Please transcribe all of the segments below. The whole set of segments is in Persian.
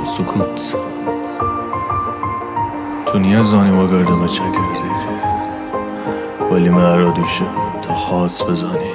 هم سکوت. تو نیه زانی و گردمه چه کردی ولی مرا دوشم تا خاص بزانی.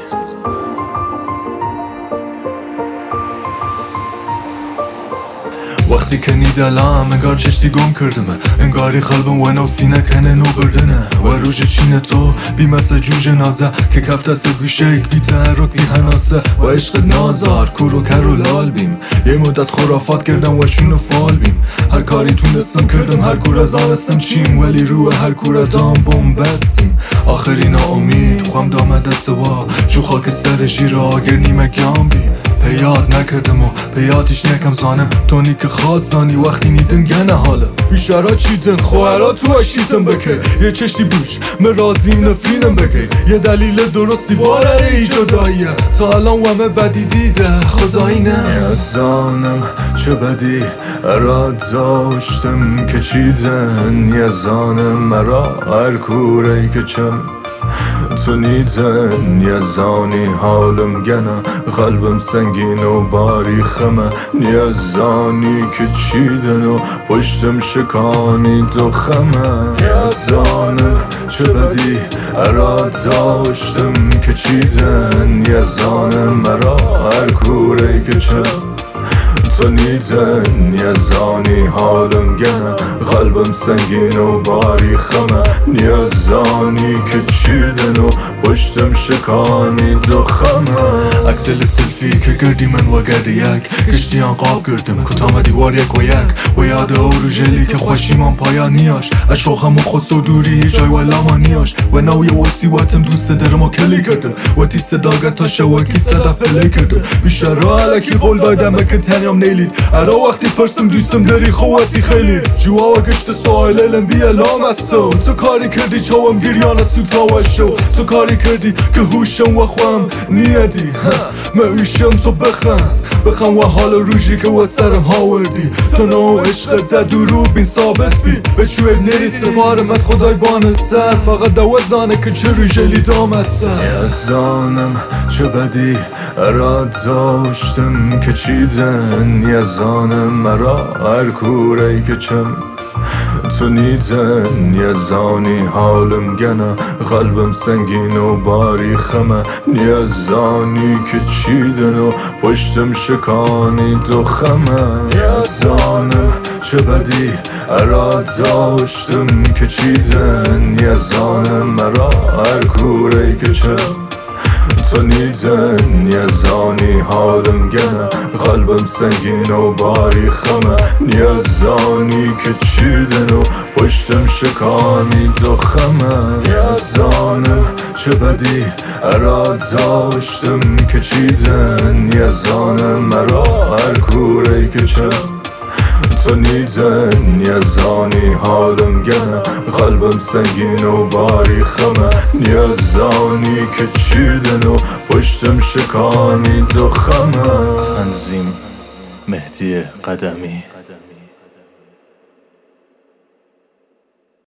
وقتی که نیدلم انگار چشتی گم کردمه، انگاری قلبم و نو سینه کنه نو بردنه و روژ چین تو بی مثل جوج نازه که کفت از گوشک بی تحرک بی هناسه و عشق نازار کور و کر و لال بیم. یه مدت خرافات کردم و شون و فال بیم، هر کاری تونستم کردم هر کور از آنستم چیم ولی روی هر کور دام بوم بستیم. آخری ناامید خوام دامه دست وا جو خاکستر شیر آگر نیمه گام بیم. پیاد نکردم و پیاتش نکم زانم تونی که خواست زانی وقتی نیدن گنه حالم بیشترها چیدن خوهرها تو اشیتم بکه یه چشتی بوش من رازیم نفرینم بکه یه دلیل درستی بارره ایجاداییه تا الان ومه بدی دیده خدایی نه یزانم چه بدی اراد داشتم که چیدن یزانم مرا هر کوره که چم تو نیدن یزانی حالم گنه قلبم سنگین و باری خمه یزانی که چیدن و پشتم شکانی دو خمه یزانم چه بدی اراد داشتم که چیدن یزانم مرا هر کوره که چم تو نیدن یزانی حالم گنه قلبم سنگین و باری خمه یزانی که چیدن و پشتم شکانی دو خمه اکسل سلفی که گردی من و گرد یک کشتیان قاب کردم کتام دیوار یک و یاد او رو جلی که خوشیمان پایانیاش اشوخم و خست و دوری هیچ جای و لامانیاش و نوی وسی واتم دوست درم و کلی کردم و تی صداگت تا شواکی صدا پلی کردم بیشتر را علکی قول دادم که تنیم نیلید الان وقتی پرسم دوستم داری خواتی خیلی جوا و گشت سوال علم بی علام استو تو کاری کردی چوام گریان سوتا و شو تو کاری کردی که هوشم و خوام نیدی من ایشم تو بخم و حال روژی که و سرم هاوردی تو نو عشق درو بین ثابت بی به چویر نری سپارمت خدای بان سر فقط دوزانه که چه رو جلی دام از سر یزانم چه بدی اراد داشتم که چیدن یزانم مرا هر کوره که چم تو نیدن یزانی حالم گنه قلبم سنگین و باری خمه یزانی که چیدن و پشتم شکانی دو خمه یزانم چه بدی اراد داشتم که چیدن یزانم مرا هر کوره که چم تو نیدن یزانی حالم گنه قلبم سنگین و باری خمه یزانی که چیدن و پشتم شکانی دو خمه یزانم چه بدی اراد داشتم که چیدن یزانم مرا هر کوره که چم تو نیدن یزانی حالم گنه قلبم سنگین و باری خمه یزانی که چیدن و پشتم شکانی دو خمه. تنظیم مهدی قدمی.